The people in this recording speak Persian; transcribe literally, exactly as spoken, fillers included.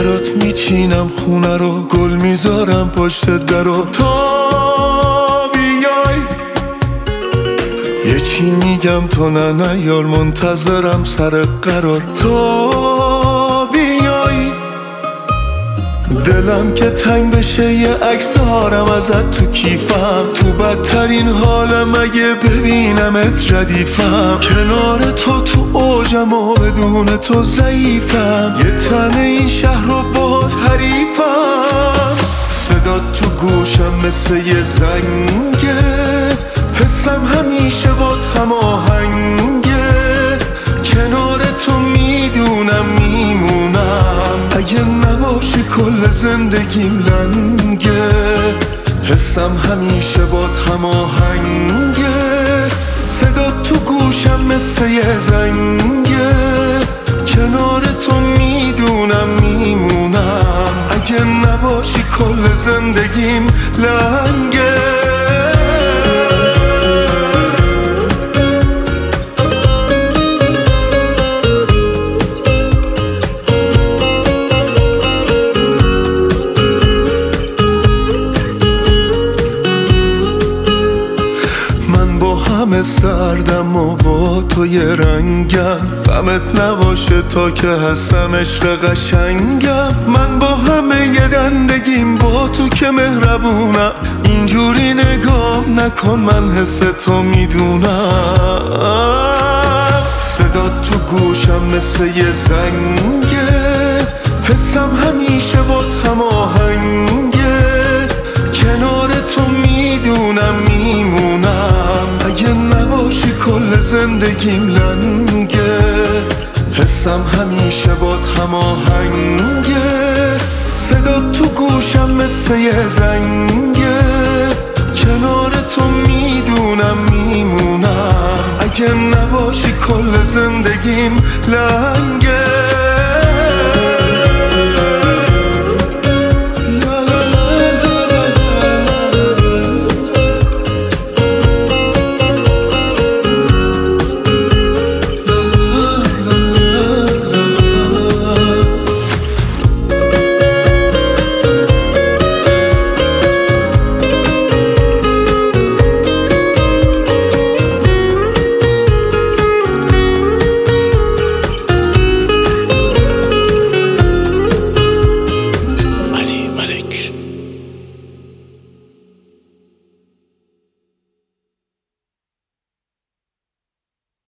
برات میچینم خونه رو، گل میذارم پشت در رو، تا بیای یه چی میگم تو نه نیار، منتظرم سر قرار تا بیای. دلم که تنگ بشه یه عکس دارم ازت تو کیفم، تو بدترین حالم اگه ببینمت ردیفم، کنار تو تو اوجم و بدون تو ضعیفم، یه تن این شهر رو با حریفم. صدات تو گوشم مثل یه زنگه، حسم همیشه بات هماهنگه، کنار تو میدونم میمونم، اگه نباشی کل زندگیم لنگه، حسم همیشه بات هماهنگه. صدات تو گوشم مثل یه زنگه، کنار تو میدونم میمونم، اگه نباشی کل زندگیم لنگه. همه سردم و با تو یه رنگم، غمت نباشه تا که هستم عشق قشنگم، من با همه یه دندگیم با تو که مهربونم، اینجوری نگام نکن من حس تو میدونم. صدات تو گوشم مثل یه زنگه، حسم همیشه بات هماهنگه، کنار تو میدونم میمونم، اگه نباشی کل زندگیم لنگه، حسم همیشه بات هماهنگه. صدات تو گوشم مثل یه زنگه، کنار تو میدونم میمونم، اگه نباشی کل زندگیم لنگه.